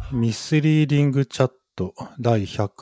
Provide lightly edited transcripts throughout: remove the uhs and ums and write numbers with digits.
ミスリーディングチャット第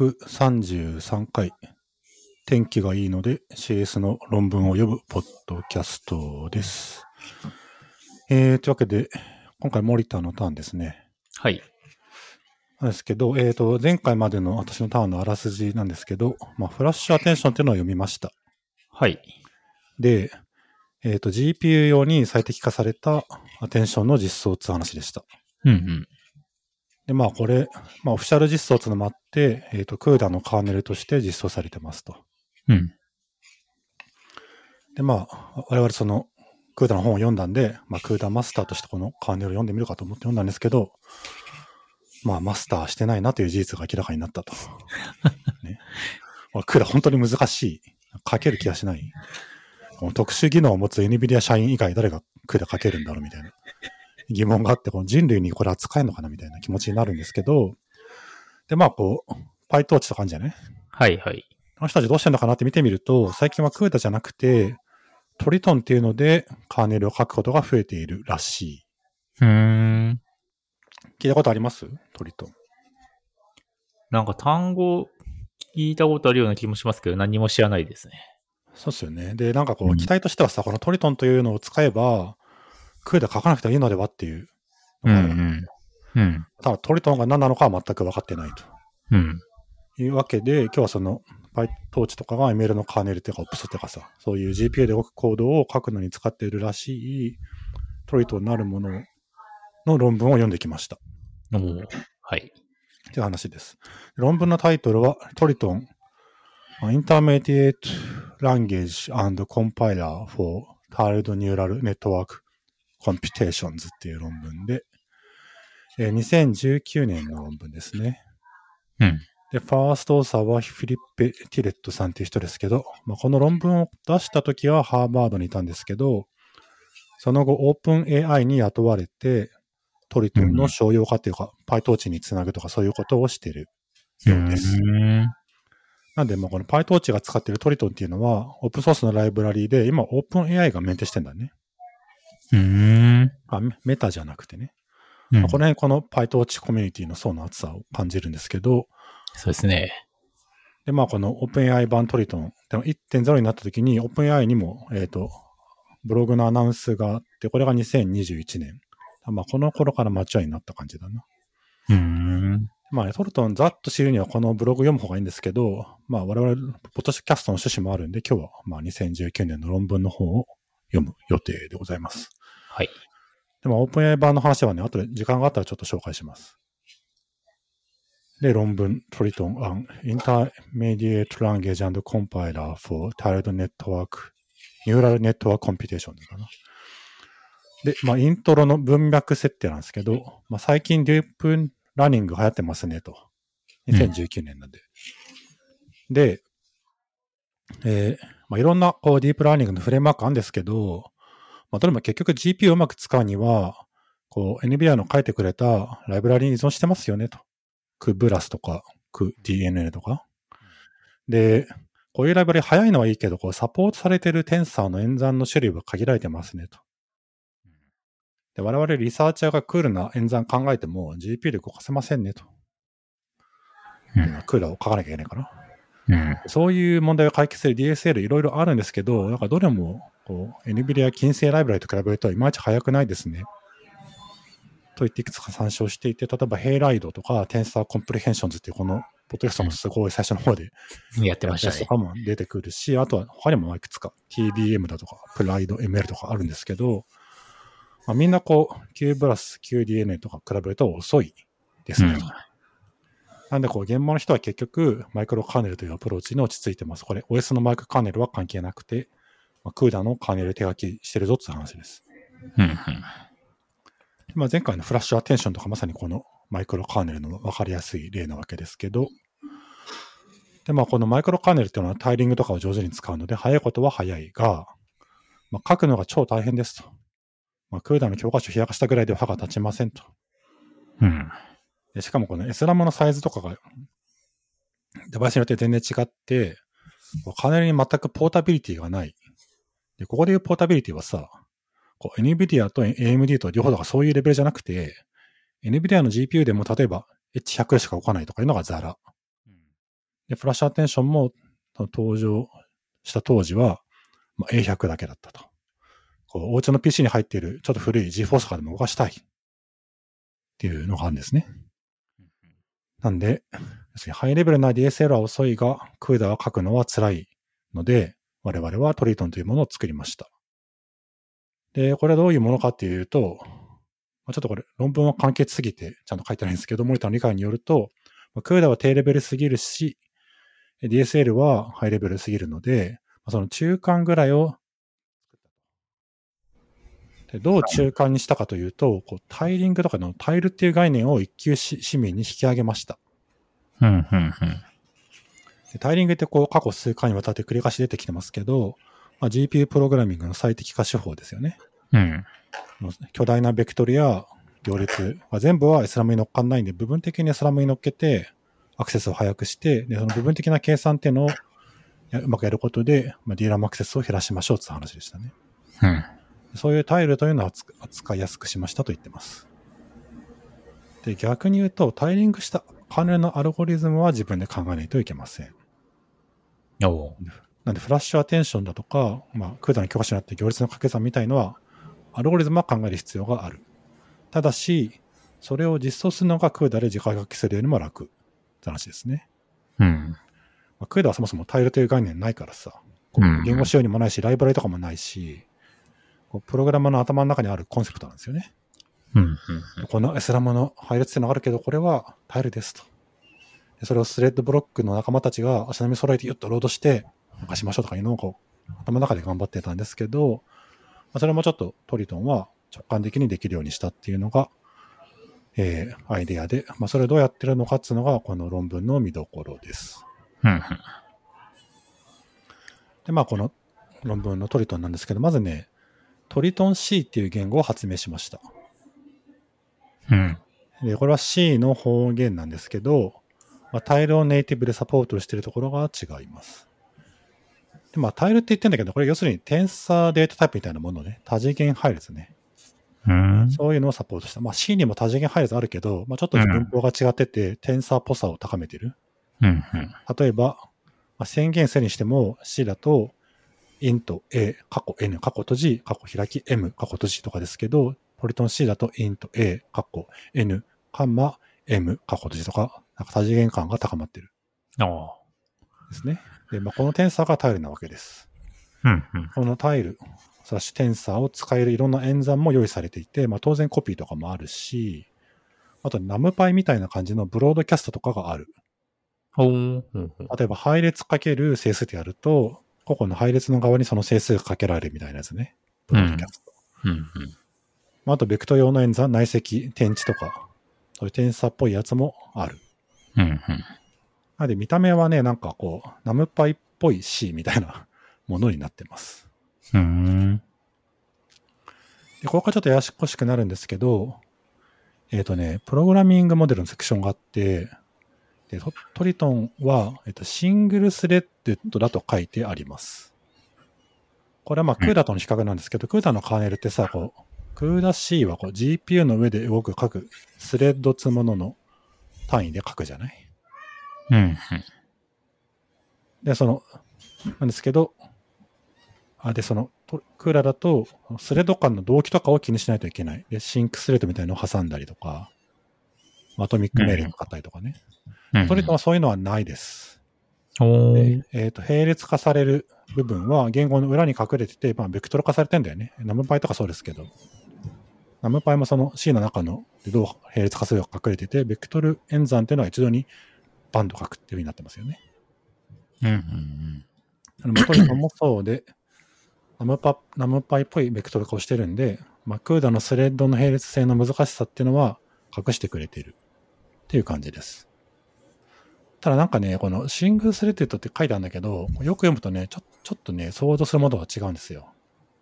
133回。天気がいいので CS の論文を読むポッドキャストです。というわけで、今回森田のターンですね。 はい。 なんですけど、前回までの私のターンのあらすじなんですけど、フラッシュアテンションっていうのを読みました。 はい。 で、GPU 用に最適化されたアテンションの実装っていう話でした。 うんうん。 で、これ、オフィシャル実装っていうのもあって、CUDA のカーネルとして実装されてますと。 うん。 で、我々その、CUDA の本を読んだんで、CUDA マスターとしてこのカーネルを読んでみるかと思って読んだんですけど、マスターしてないなという事実が明らかになったと。ね。CUDA 本当に難しい。書ける気がしない。この特殊技能を持つ NVIDIA 社員以外誰がCUDA書けるんだろうみたいな疑問があって、この人類にこれは使えるのかなみたいな気持ちになるんですけど、で、PyTorch とかあるんじゃない？ はいはい。 この人たちどうしてんのかなって見てみると、最近は CUDA じゃなくて、トリトンっていうのでカーネルを書くことが増えているらしい。聞いたことあります？トリトン。 なんか単語聞いたことあるような気もしますけど、何も知らないですね。 そうですよね。で、期待としてはさ、このトリトンというのを使えば、CUDA 書かなくてもいいのではっていうのがある。ただトリトンが何なのかは全く分かってないと。いうわけで、今日はその PyTorch とかが ML のカーネルっていうか OPS っていうかさ、そういう GPU で動くコードを書くのに使っているらしいトリトンなるものの論文を読んできました。 はい。 っていう話です。論文のタイトルはトリトン Intermediate Language and Compiler for Tiled Neural Network Computations っていう論文で、2019年の論文ですね。で、ファーストオーサーはフィリッペ・ティレットさんっていう人ですけど、この論文を出した時はハーバードにいたんですけど、その後オープン AI に雇われて、トリトンの商用化っていうか、PyTorch につなぐとかそういうことをしているようです。なんで、この PyTorch が使っているトリトンっていうのは、オープンソースのライブラリーで、今オープン AI がメンテしてんだね。メタじゃなくてね。この辺この PyTorch コミュニティの層の厚さを感じるんですけど、 そうですね。 で、この OpenAI 版トリトン、1.0 になった時に OpenAI にも、ブログのアナウンスがあって、これが2021年。この頃からマチュアになった感じだな。トリトンざっと知るにはこのブログ読む方がいいんですけど、我々、ポッドキャストの趣旨もあるんで、今日は2019年の論文の方を読む予定でございます。 はい。 でも OpenAI 版の話はね、後で時間があったらちょっと紹介します。で、論文、トリトン on Intermediate Language and Compiler for Tiled Network Neural Network Computation かな。で、イントロの文脈設定なんですけど、最近ディープラーニング流行ってますねと。2019年なんで。で、いろんなディープラーニングのフレームワークあるんですけど、どれも結局 GPU をうまく使うには、NVIDIA の書いてくれたライブラリに依存してますよねと。CUBLAS とか、CUDNN とか。で、こういうライブラリ早いのはいいけど、サポートされているテンサーの演算の種類は限られてますねと。で、我々リサーチャーがクールな演算考えても GPU で動かせませんねと。クーラーを書かなきゃいけないかな。そういう問題を解決する DSL いろいろあるんですけど、どれもNVIDIA 近世ライブラリと比べるといまいち早くないですね。と言っていくつか参照していて、例えばヘイライドとかテンサーコンプレヘンションズっていうこのポッドキャストのすごい最初の方でやってましたね。 とかも出てくるし、あとは他にもいくつか TBM だとかプライド ML とかあるんですけど、みんなQ プラス QDNA とか比べると遅いですね。なんで現場の人は結局マイクロカーネルというアプローチに落ち着いてます。これ OS のマイクロカーネルは関係なくて、CUDA のカーネル手書きしてるぞって話です。前回のフラッシュアテンションとかまさにこのマイクロカーネルの分かりやすい例なわけですけど、で、このマイクロカーネルっていうのはタイリングとかを上手に使うので、早いことは早いが、書くのが超大変ですと。CUDA の教科書を冷やかしたぐらいでは歯が立ちませんと。でしかもこの SRAM のサイズとかが、デバイスによって全然違って、カーネルに全くポータビリティがない。で、ここでいうポータビリティはさ、NVIDIA と AMD と両方とかそういうレベルじゃなくて、NVIDIA の GPU でも例えば H100 しか動かないとかいうのがザラ。で、フラッシュアテンションも登場した当時は、A100 だけだったと。お家の PC に入っているちょっと古い GForce とかでも動かしたいっていうのがあるんですね。なんで、要するにハイレベルな DSL は遅いが、CUDA は書くのは辛いので、我々はトリトンというものを作りました。で、これはどういうものかっていうと、ちょっとこれ論文は簡潔すぎてちゃんと書いてないんですけど、森田の理解によると、CUDA は低レベルすぎるし、DSL はハイレベルすぎるので、その中間ぐらいを、でどう中間にしたかというと、タイリングとかのタイルっていう概念を一級市民に引き上げました。でタイリングって過去数回にわたって繰り返し出てきてますけど、GPU プログラミングの最適化手法ですよね。巨大なベクトルや行列は全部は SRAM に乗っかんないんで、部分的に SRAM に乗っけて、アクセスを早くして、でその部分的な計算っていうのをうまくやることで、DRAM アクセスを減らしましょうって話でしたね。そういうタイルというのは扱いやすくしましたと言ってます。で、逆に言うと、タイリングしたカーネルのアルゴリズムは自分で考えないといけません。なんで、フラッシュアテンションだとか、CUDAの教科書にあって行列の掛け算みたいのは、アルゴリズムは考える必要がある。ただし、それを実装するのが CUDA で自家書きするよりも楽って話ですね。CUDA はそもそもタイルという概念ないからさ、言語仕様にもないし、ライブラリとかもないし、プログラマーの頭の中にあるコンセプトなんですよね。この SRAM の配列っていうのがあるけど、これはタイルですと。でそれをスレッドブロックの仲間たちが足並み揃えてゆっとロードして動かしましょうとかいうのを頭の中で頑張ってたんですけど、それもちょっとトリトンは直感的にできるようにしたっていうのが、アイデアで、それをどうやってるのかっていうのがこの論文の見どころです。で、この論文のトリトンなんですけど、まずね、トリトン C っていう言語を発明しました。で、これは C の方言なんですけど、タイルをネイティブでサポートしているところが違います。で、タイルって言ってるんだけど、これ要するにテンサーデータタイプみたいなものね、多次元配列ね。そういうのをサポートした。C にも多次元配列あるけど、ちょっと文法が違ってて、テンサーっぽさを高めてる。例えば、宣言数にしても C だと、int a、過去 n、過去閉じ、過去開き m、過去閉じとかですけど、トリトン C だと int a、過去 n、カンマ m、過去閉じとか、多次元感が高まってる。ですね。で、このテンサーがタイルなわけです。このタイル、スラッシュテンサーを使えるいろんな演算も用意されていて、当然コピーとかもあるし、あとナムパイみたいな感じのブロードキャストとかがある。例えば配列かける整数でやると、個々の配列の側にその整数がかけられるみたいなやつね。ブロードキャスト。あとベクト用の演算、内積、点値とか、そういうテンサーっぽいやつもある。で、見た目はね、ナムパイっぽい C みたいなものになってます。で、ここからちょっとややこしくなるんですけど、プログラミングモデルのセクションがあって、でトリトンは、シングルスレッドだと書いてあります。これはCUDAとの比較なんですけど、CUDAのカーネルってさ、CUDA C はGPU の上で動く各スレッドつものの単位で書くじゃない。で、なんですけど、CUDA だと、スレッド間の同期とかを気にしないといけない。で、シンクスレッドみたいなのを挟んだりとか、アトミック命令がかかったりとかね。トリトンはそういうのはないです。並列化される部分は言語の裏に隠れてて、ベクトル化されてんだよね。ナムパイとかそうですけど。ナムパイもその C の中のでどう並列化するか隠れてて、ベクトル演算っていうのは一度にバンド書くっていう風になってますよね。トリトンもそうで、ナムパイっぽいベクトル化をしてるんで、CUDA のスレッドの並列性の難しさっていうのは隠してくれているっていう感じです。ただこのシングルスレッドって書いてあるんだけど、よく読むとね、ちょっとね、想像するものが違うんですよ。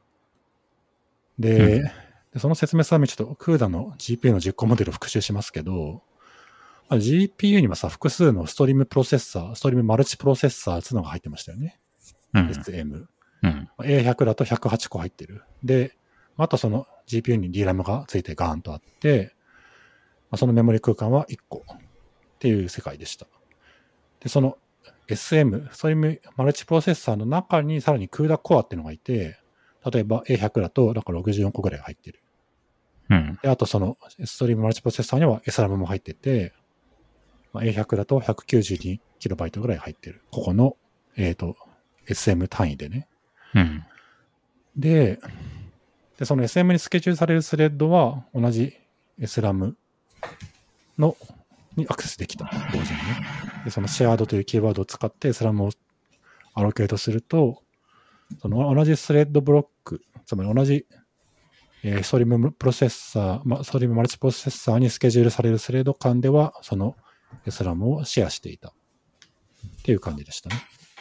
で、その説明するためにちょっと CUDA の GPU の実行モデルを復習しますけど、GPU にはさ、複数のストリームプロセッサー、ストリームマルチプロセッサーっていうのが入ってましたよね。SM。A100 だと108個入ってる。で、あとその GPU に DRAM がついてガーンとあって、そのメモリ空間は1個。 っていう世界でした。で、その SM、ストリームマルチプロセッサーの中にさらに CUDA コアっていうのがいて、例えば A100 だとだから64個ぐらい入ってる。で、あとそのストリームマルチプロセッサーには SRAM も入ってて、A100 だと 192KB ぐらい入ってる。ここの、SM 単位でね。で、その SM にスケジュールされるスレッドは同じ SRAM にアクセスできた。同時にね。で、そのシェアードというキーワードを使って SRAM をアロケートすると、その同じスレッドブロック、つまり同じストリームプロセッサー、ストリームマルチプロセッサーにスケジュールされるスレッド間では、その SRAM をシェアしていたっていう感じでした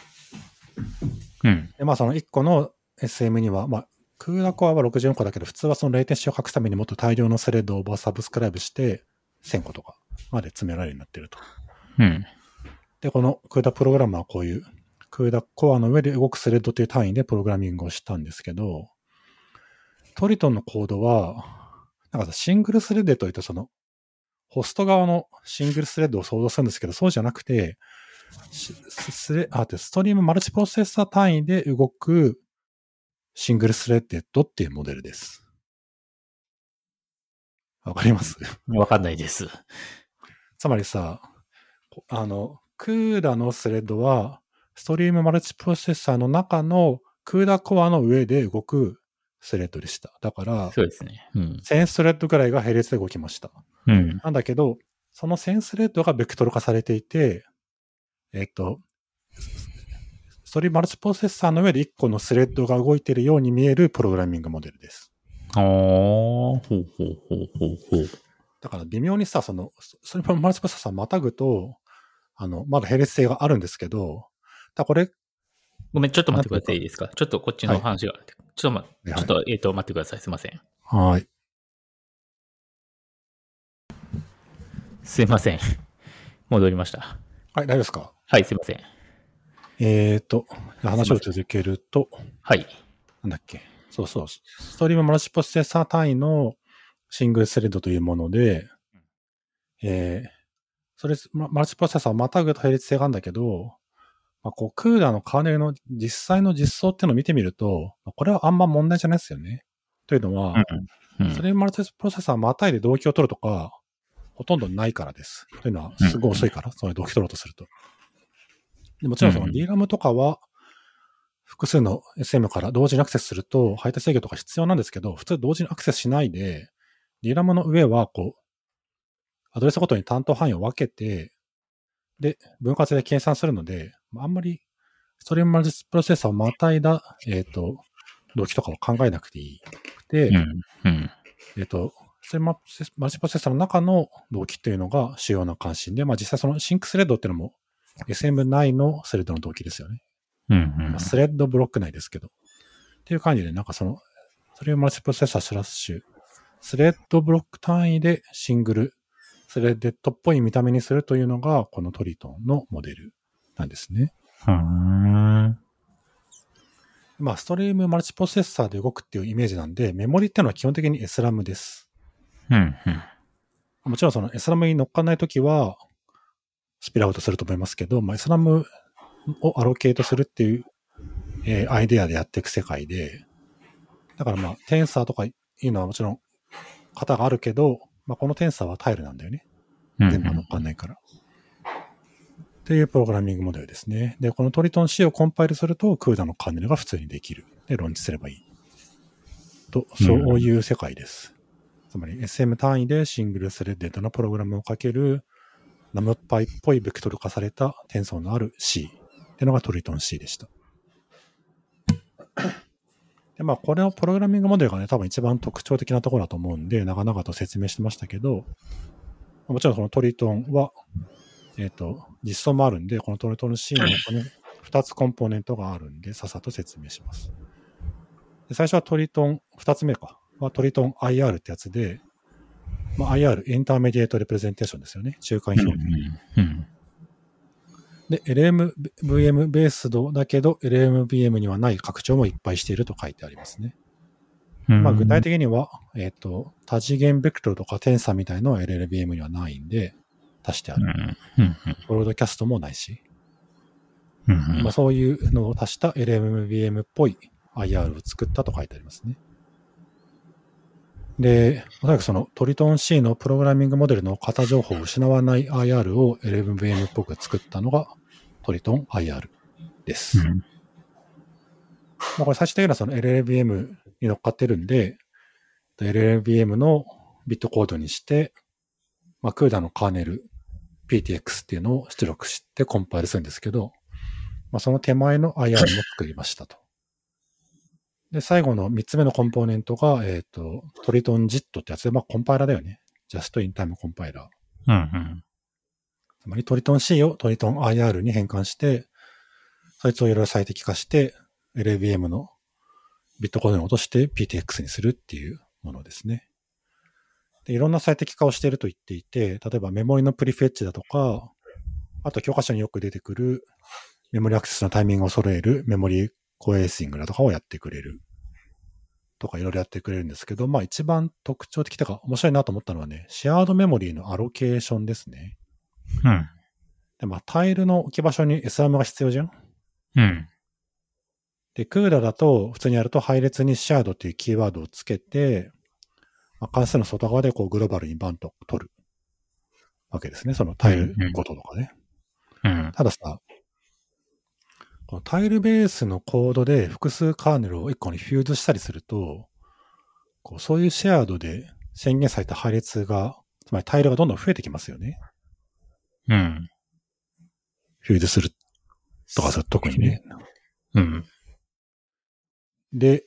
ね。で、その1個の SM には、CUDA コアは64個だけど、普通はそのレイテンシーを隠すためにもっと大量のスレッドをサブスクライブして1000個とかまで詰められるようになってると。で、この CUDA プログラムはこういう CUDA コアの上で動くスレッドという単位でプログラミングをしたんですけど、トリトンのコードは、なんかシングルスレッドというとそのホスト側のシングルスレッドを想像するんですけど、そうじゃなくて、ストリームマルチプロセッサー単位で動くシングルスレッドっていうモデルです。わかります？ わかんないです。 つまりさ、CUDA のスレッドは、ストリームマルチプロセッサーの中の CUDA コアの上で動くスレッドでした。だから、 そうですね。 1000スレッドぐらいが並列で動きました。なんだけど、その1000スレッドがベクトル化されていて、ストリームマルチプロセッサーの上で1個のスレッドが動いているように見えるプログラミングモデルです。だから微妙にさ、そのストリームマルチプロセッサーまたぐと、まだ並列性があるんですけど、これ、 ごめん、ちょっと待ってください。いいですか？ちょっとこっちの話が、ちょっと待ってください。すいません。 はい。 すいません。戻りました。 はい、大丈夫ですか？ はい、すいません。 話を続けると、 はい。 なんだっけ。そう、ストリームマルチプロセッサー単位のシングルスレッドというもので、それ、マルチプロセッサーをまたぐと並列性があるんだけど、CUDA のカーネルの実際の実装っていうのを見てみると、これはあんま問題じゃないですよね。というのは、ストリームマルチプロセッサーをまたいで同期を取るとか、ほとんどないからです。というのは、すごい遅いから、それ同期取ろうとすると。でもちろんその DRAM とかは、複数の SM から同時にアクセスすると、配達制御とか必要なんですけど、普通同時にアクセスしないで、DRAM の上は、アドレスごとに担当範囲を分けて、で、分割で計算するので、あんまり、ストリームマルチプロセッサーをまたいだ、同期とかを考えなくていいくて、ストリームマルチプロセッサーの中の同期っていうのが主要な関心で、実際そのシンクスレッドっていうのも SM 内のスレッドの同期ですよね。スレッドブロック内ですけど。っていう感じで、なんかその、ストリームマルチプロセッサースラッシュ、スレッドブロック単位でシングル、スレッドっぽい見た目にするというのが、このトリトンのモデルなんですね。ストリームマルチプロセッサーで動くっていうイメージなんで、メモリっていうのは基本的に SRAM です。もちろんその SRAM に乗っかんないときは、スピルアウトすると思いますけど、SRAM をアロケートするっていう、アイデアでやっていく世界で、だからテンサーとかいうのはもちろん型があるけど、このテンサーはタイルなんだよね。全部乗っかんないから。っていうプログラミングモデルですね。で、このトリトン C をコンパイルすると、CUDA のカーネルが普通にできる。で、ローンチすればいい。そういう世界です。つまり SM 単位でシングルスレッドのプログラムをかける NumPy っぽいベクトル化されたテンソーのある C っていうのがトリトン C でした。で、これのプログラミングモデルがね、多分一番特徴的なところだと思うんで、長々と説明してましたけど、もちろんそのトリトンは、実装もあるんで、このトリトン C のこの2つコンポーネントがあるんで、さっさと説明します。で、最初はトリトン、2つ目はトリトン IR ってやつで、IR、インターメディエートレプレゼンテーションですよね。中間表現。で、LMVM ベースドだけど、LMVM にはない拡張もいっぱいしていると書いてありますね。具体的には、多次元ベクトルとかテンサーみたいのは LLVM にはないんで、 足してある。 うん。うん。 ブロードキャストもないし。 うん。 まあ、そういうのを足した LLVM っぽい IR を作ったと書いてありますね。で、おそらくそのトリトン C のプログラミングモデルの型情報を失わない IR を LLVM っぽく作ったのがトリトン IR です。まあ、これ最終的にはその LLVM に乗っかってるんで、LLVM のビットコードにして、まあ、CUDA のカーネル PTX っていうのを出力してコンパイルするんですけど、まあ、その手前の IR も作りましたと。で、最後の3つ目のコンポーネントが、トリトン JIT ってやつで、まあ、コンパイラーだよね。Just in Time コンパイラー。 うん。 つまりトリトン C をトリトン IR に変換して、そいつをいろいろ最適化して、LLVM のビットコードに落として PTX にするっていうものですね。で、いろんな最適化をしていると言っていて、例えばメモリのプリフェッチだとか、あと教科書によく出てくるメモリアクセスのタイミングを揃えるメモリコエーシングだとかをやってくれる。とかいろいろやってくれるんですけど、まあ一番特徴的とか面白いなと思ったのはね、シェアードメモリーのアロケーションですね。 うん。 で、まあタイルの置き場所に SRAM が必要じゃん。 うん。 で、CUDA だと普通にやると配列にシェアードっていうキーワードをつけて、まあ、関数の外側でこうグローバルにバンと取るわけですね。そのタイルごととかね。 うん。 たださ、このタイルベースのコードで複数カーネルを1個にフューズしたりすると、こうそういうシェアードで宣言された配列が、つまりタイルがどんどん増えてきますよね。 うん。 フューズするとかさ、特にね。 うん。 で、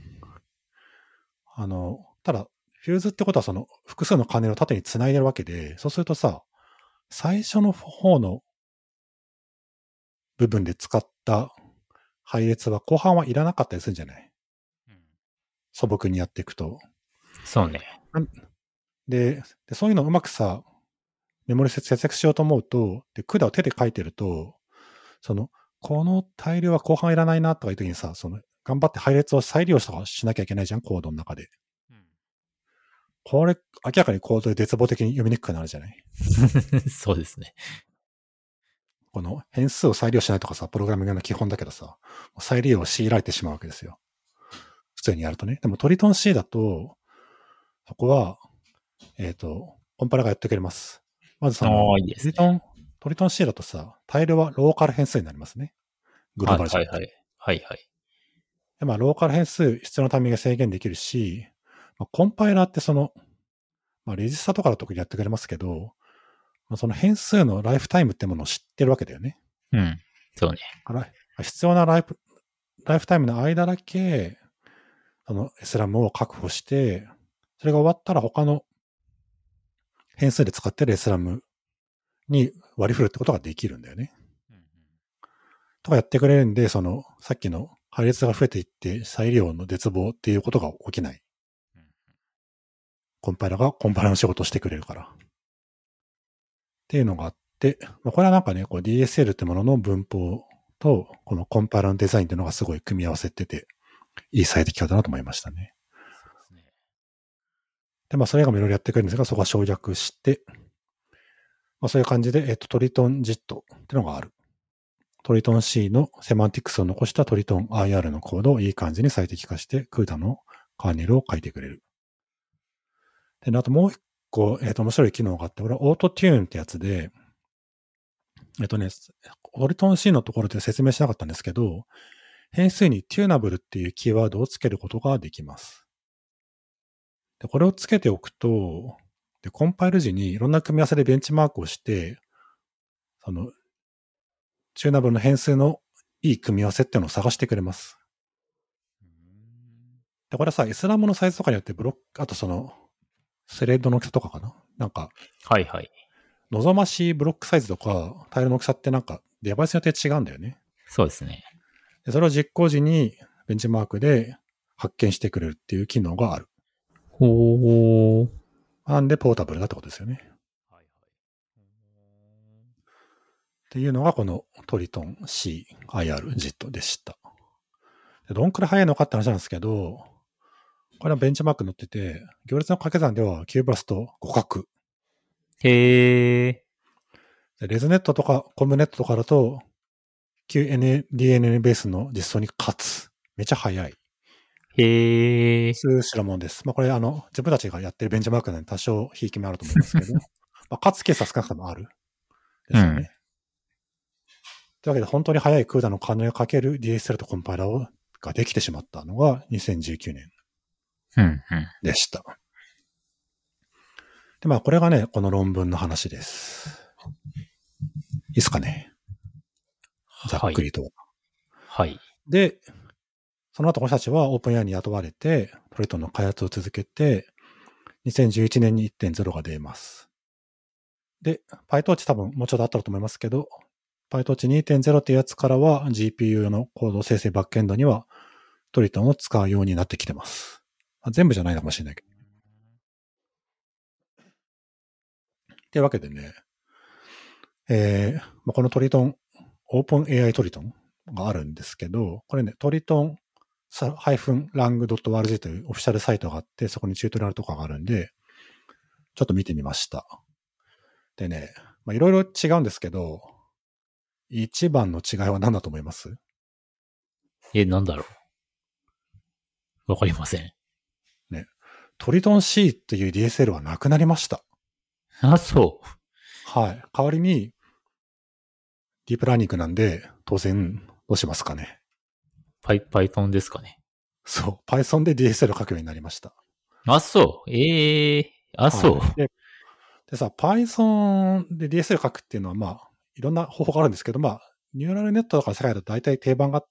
ただ、フューズってことはその複数のカーネルを縦に繋いでるわけで、そうするとさ、最初の方の部分で使った配列は後半はいらなかったりするんじゃない？素朴にやっていくと。 そうね。 で、そういうのをうまくさ、メモリ節約しようと思うと、で、CUDAを手で書いてると、この大量は後半いらないなとかいう時にさ、頑張って配列を再利用とかしなきゃいけないじゃん、コードの中で。これ、明らかにコードで絶望的に読みにくくなるじゃない。 そうですね。 この変数を再利用しないとかさ、プログラミングの基本だけどさ、再利用を強いられてしまうわけですよ。普通にやるとね。でもトリトン C だと、そこは、コンパイラがやってくれます。まずいいですね。 トリトン C だとさ、タイルはローカル変数になりますね。グローバルじゃなくて。 はいはい。 で、まあ、ローカル変数、必要なタイミングが制限できるし、まあ、コンパイラーってまあ、レジスタとかだとやってくれますけど、まあ、その変数のライフタイムってものを知ってるわけだよね。 うん。そうね。 必要なライフタイムの間だけ、SRAM を確保して、それが終わったら他の変数で使ってる SRAM に割り振るってことができるんだよね。とかやってくれるんで、さっきの配列が増えていって再利用の絶望っていうことが起きない。コンパイラーの仕事をしてくれるから。っていうのがあって、これはなんかね、DSL ってものの文法と、このコンパイラーのデザインっていうのがすごい組み合わせてて、いい最適化だなと思いましたね。で、まあ、それがいろいろやってくれるんですが、そこは省略して、まあ、そういう感じで、トリトン JIT っていうのがある。トリトン C のセマンティクスを残したトリトン IR のコードをいい感じに最適化して、CUDA のカーネルを書いてくれる。で、あともう一個、面白い機能があって、これはオートテューンってやつで、トリトン C のところで説明しなかったんですけど、変数にテューナブルっていうキーワードをつけることができます。で、これをつけておくと、で、コンパイル時にいろんな組み合わせでベンチマークをして、チューナブルの変数のいい組み合わせっていうのを探してくれます。で、これはさ、SRAMのサイズとかによってあとスレッドの大きさとかかな？なんか、 はいはい。 望ましいブロックサイズとか、タイルの大きさってなんか、デバイスによって違うんだよね。 そうですね。 で、それを実行時にベンチマークで発見してくれるっていう機能がある。 ほー。 なんで、ポータブルだってことですよね。 はいはい。 っていうのがこのトリトン C IR JIT でした。で、どんくらい速いのかって話なんですけど、これはベンチマーク載ってて、行列の掛け算では9バースト互角。 へー。 でレズネットとかコムネットとかだと、QDNN ベースの実装に勝つ。めちゃ早い。 へえ。 数代物です。まあこれ自分たちがやってるベンチマークなので多少ひいき目あると思いますけど、まあ勝つケースは少なくともある。ですよね。というわけで本当に早いCUDAのカーネルかける DSL とコンパイラーができてしまったのが2019年でした。で、まあこれがね、この論文の話です。いいですかね。ざっくりと。 はい。 で、その後、私たちはオープン AI に雇われて、トリトンの開発を続けて、2011年に 1.0 が出ます。で、PyTorch 多分もうちょっとあったと思いますけど、PyTorch 2.0 っていうやつからは GPU のコード生成バックエンドにはトリトンを使うようになってきてます。全部じゃないのかもしれないけど。というわけでね、このトリトン、オープン AI トリトンがあるんですけど、これね、トリトン-lang.org というオフィシャルサイトがあって、そこにチュートリアルとかがあるんで、ちょっと見てみました。でね、いろいろ違うんですけど、一番の違いは何だと思います？ なんだろう。わかりません。 ね。トリトン C っていう DSL はなくなりました。 あ、そう。 はい。代わりに、ディープラーニングなんで、当然、どうしますかね。 Python ですかね。 そう。Python で DSL を書くようになりました。 あ、そう。そう。 はい。でさ、Python で DSL 書くっていうのは、いろんな方法があるんですけど、ニューラルネットとかの世界だと大体定番があって、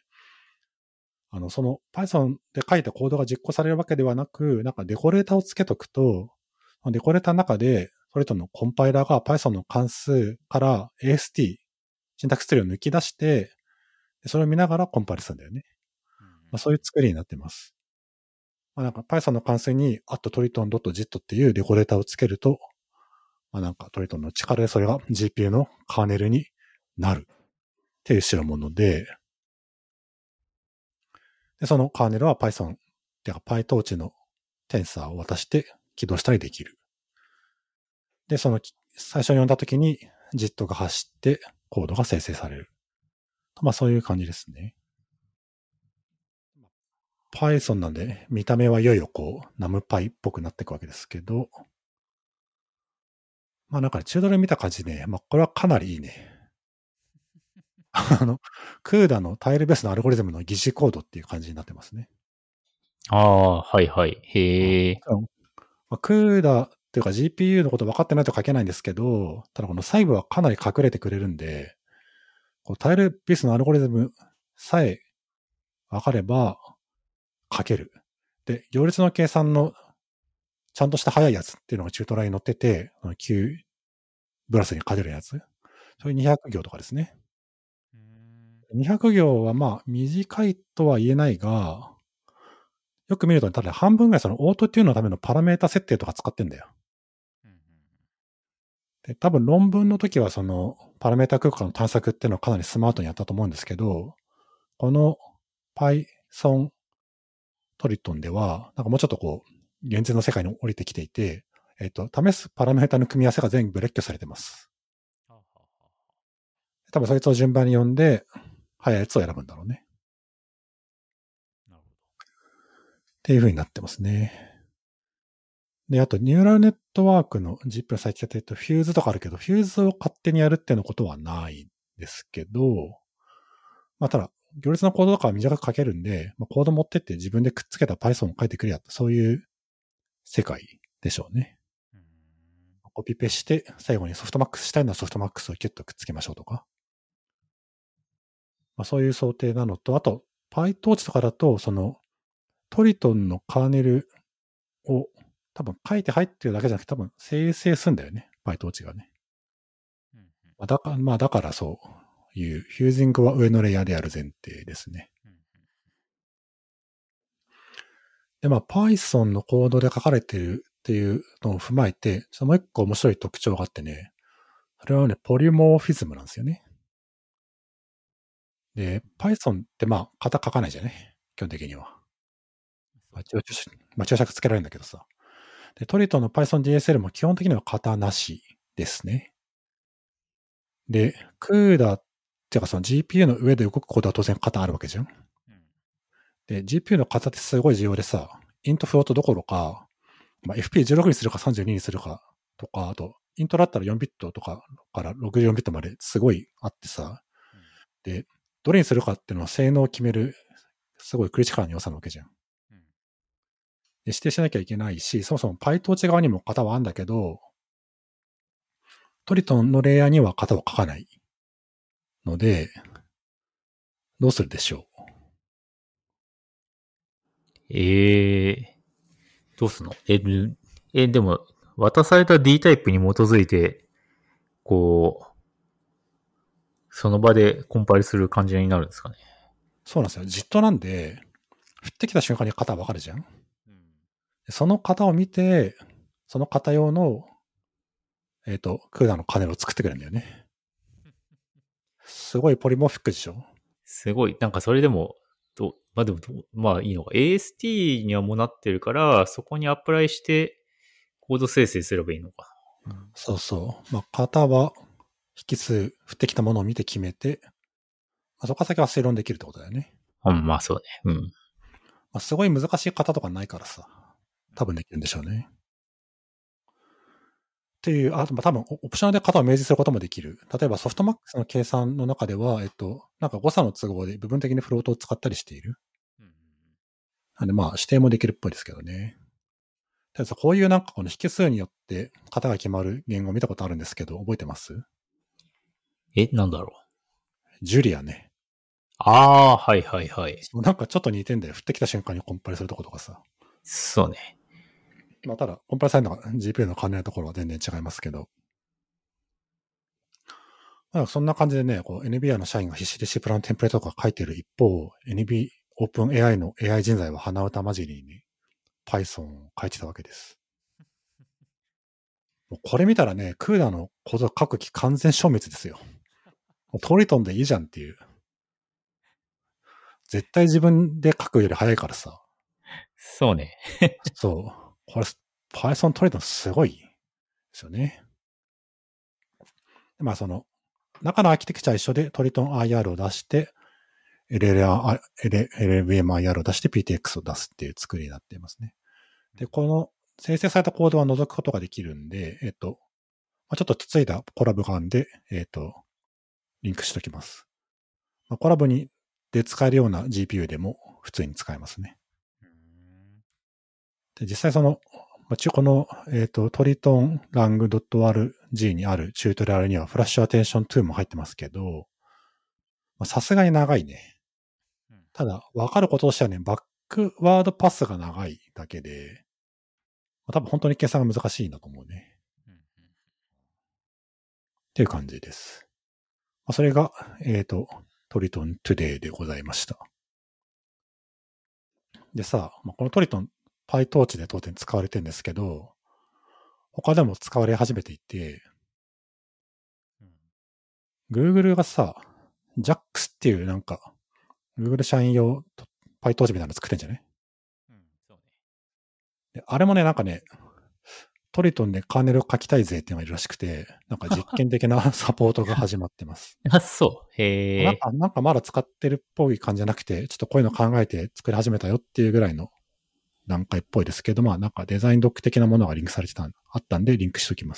その Python で書いたコードが実行されるわけではなく、なんかデコレーターをつけとくと、デコレーターの中で、それとのコンパイラーが Python の関数から AST、シンタックスツリーを抜き出して、それを見ながらコンパイルするんだよね。そういう作りになってます。なんか Python の関数に @triton.jit っていうデコレーターをつけると、なんかトリトンの力でそれが GPU のカーネルになるっていう代物で、そのカーネルは Python てか PyTorch のテンサーを渡して起動したりできる。で、その最初に読んだ時に JIT が走ってコードが生成される。そういう感じですね。Python なんで見た目はいよいよNumPy っぽくなっていくわけですけど、なんかね、チュートリアル見た感じね、これはかなりいいね。CUDA のタイルベースのアルゴリズムの疑似コードっていう感じになってますね。 ああ、はいはい。へえ。 CUDA っていうか GPU のこと分かってないと書けないんですけど、ただこの細部はかなり隠れてくれるんで、タイルベースのアルゴリズムさえ分かれば書ける。で、行列の計算のちゃんとした早いやつっていうのがチュートライに載ってて、Q ブラスに書けるやつ。それ200行とかですね。200行は短いとは言えないが、よく見ると、ただ半分ぐらいそのオートテューンのためのパラメータ設定とか使ってんだよ。で、多分論文の時はそのパラメータ空間の探索っていうのはかなりスマートにやったと思うんですけど、この Python トリトンでは、なんかもうちょっと現実の世界に降りてきていて、試すパラメータの組み合わせが全部列挙されてます。多分そいつを順番に読んで、早いやつを選ぶんだろうね。っていう風になってますね。で、あと、ニューラルネットワークの ZIP の再生ってフューズとかあるけど、フューズを勝手にやるっていうのことはないんですけど、ただ、行列のコードとかは短く書けるんで、コード持ってって自分でくっつけた Python を書いてくれやそういう世界でしょうね。コピペして、最後にソフトマックスしたいのはソフトマックスをキュッとくっつけましょうとか。そういう想定なのと、あと、PyTorch とかだと、その、トリトンのカーネルを多分書いて入ってるだけじゃなくて多分生成するんだよね。PyTorch がね。だからそういうフュージングは上のレイヤーである前提ですね。で、Python のコードで書かれているっていうのを踏まえて、もう一個面白い特徴があってね、それはね、ポリモーフィズムなんですよね。で、Python って型書かないじゃね。基本的には。注釈つけられるんだけどさ。で、トリトンの Python DSL も基本的には型なしですね。 で、CUDA っていうかその GPU の上で動くコードは当然型あるわけじゃん。で、GPU の型ってすごい重要でさ、イントフロートどころか、まあ、FP16 にするか32にするかとか、あと、イントだったら4ビットとかから64ビットまですごいあってさ、で、どれにするかっていうのは性能を決める、すごいクリティカルな要素なわけじゃん。で、指定しなきゃいけないし、そもそも PyTorch 側にも型はあるんだけど、トリトンのレイヤーには型を書かないので、どうするでしょう。 どうすんの？でも、渡された D タイプに基づいて、こう、その場でコンパイルする感じになるんですかね。 そうなんですよ。JIT なんで、降ってきた瞬間に型わかるじゃん。その型を見て、その型用の、CUDA のカネルを作ってくれるんだよね。すごいポリモフィックでしょ。 すごい。なんかそれでも、まあいいのか。AST にはもうなってるから、そこにアプライしてコード生成すればいいのか。 そうそう。まあ、型は引数、降ってきたものを見て決めて、まあ、そこから先は推論できるってことだよね。 まあそうね。 まあ、すごい難しい型とかないからさ、多分できるんでしょうね。っていう、まあ、多分オプショナルで型を明示することもできる。例えばソフトマックスの計算の中では、なんか誤差の都合で部分的にフロートを使ったりしている。なんでまあ指定もできるっぽいですけどね。ただこういうなんかこの引数によって型が決まる言語を見たことあるんですけど、覚えてます？ なんだろう。 ジュリアね。 はいはいはい。 なんかちょっと似てんだよ。降ってきた瞬間にコンパイルするとことかさ。 そうね。 まあただ、コンパイルされるのが GPU の関連のところは全然違いますけど。まあそんな感じでね、こう NVIDIA の社員が必死で C プラのテンプレートとか書いてる一方、NV オープン AI の AI 人材は鼻歌混じりに Python を書いてたわけです。もうこれ見たらね、CUDA のコード書く気完全消滅ですよ。トリトンでいいじゃんっていう。絶対自分で書くより早いからさ。 そうね。 そう。これ、Python トリトンすごいですよね。まあその、中のアーキテクチャ一緒でトリトン IR を出して、LLVMIR を出して PTX を出すっていう作りになっていますね。で、この生成されたコードは除くことができるんで、ちょっとつついたコラボがあるんで、リンクしときます。まあ、コラボで使えるような GPU でも普通に使えますね。で、実際その、この、トリトン lang.rg にあるチュートリアルにはフラッシュアテンション2も入ってますけど、さすがに長いね。ただ、わかることとしてはね、バックワードパスが長いだけで、多分本当に計算が難しいんだと思うね。っていう感じです。それが、トリトン Today でございました。でさ、このトリトン、PyTorch で当然使われてるんですけど、他でも使われ始めていて、Google がさ、JAX っていうなんか、Google 社員用 PyTorch みたいなの作ってんじゃね？ そうね。 であれもね、なんかね、トリトンでカーネルを書きたいぜっていうのがいるらしくて、なんか実験的なサポートが始まってます。 そう。 なんかまだ使ってるっぽい感じじゃなくて、ちょっとこういうの考えて作り始めたよっていうぐらいの段階っぽいですけど、なんかデザインドック的なものがリンクされてあったんでリンクしときます。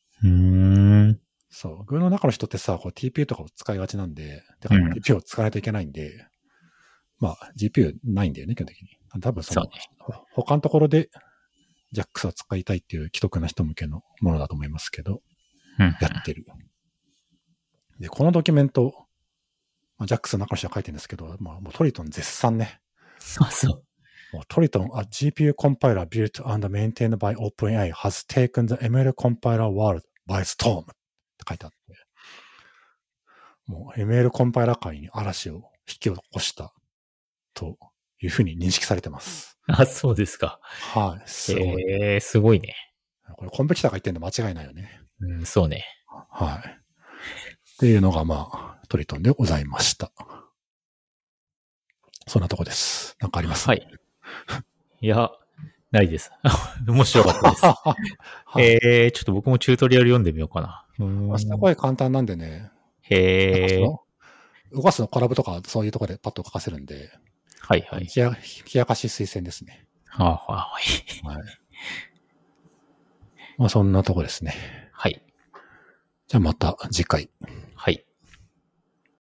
そう。Google の中の人ってさ、TPU とかを使いがちなんで、TPU を使わないといけないんで、GPU ないんだよね、基本的に。多分他のところで JAX を使いたいっていう既得な人向けのものだと思いますけど、やってる。で、このドキュメント、JAX の中の人が書いてるんですけど、もうトリトン絶賛ね。 そう。 もうトリトン、GPU compiler built and maintained by OpenAI has taken the ML compiler world by storm って書いてあって、もう ML コンパイラー界に嵐を引き起こしたというふうに認識されてます。 そうですか。 はい、すごい。 すごいね。 これコンペティターが言ってるの間違いないよね。 そうね。 はい。っていうのがトリトンでございました。そんなとこです。なんかあります？ はい。いや、 ないです。面白かったです。 はい。 ちょっと僕もチュートリアル読んでみようかな。 すごい簡単なんでね、なんかそへえ。 の、動かすのコラボとかそういうところでパッと書かせるんで、 はいはい。 冷やかし推薦ですね。 はあ、はあ、はい。 はい。まあそんなとこですね。 はい。 じゃあまた次回。 はい。